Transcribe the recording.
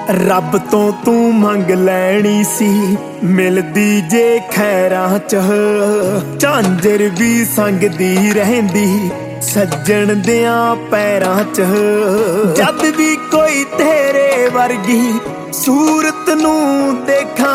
ਰੱਬ ਤੋਂ ਤੂੰ ਮੰਗ ਲੈਣੀ ਸੀ, ਮਿਲਦੀ ਜੇ ਖੈਰਾਂ ਚ। ਝਾਂਜਰ ਵੀ ਸੰਗਦੀ ਰਹਿੰਦੀ ਸੱਜਣ ਦਿਆਂ ਪੈਰਾਂ ਚ। ਜਦ ਵੀ ਕੋਈ ਤੇਰੇ ਵਰਗੀ ਸੂਰਤ ਨੂੰ ਦੇਖਾਂ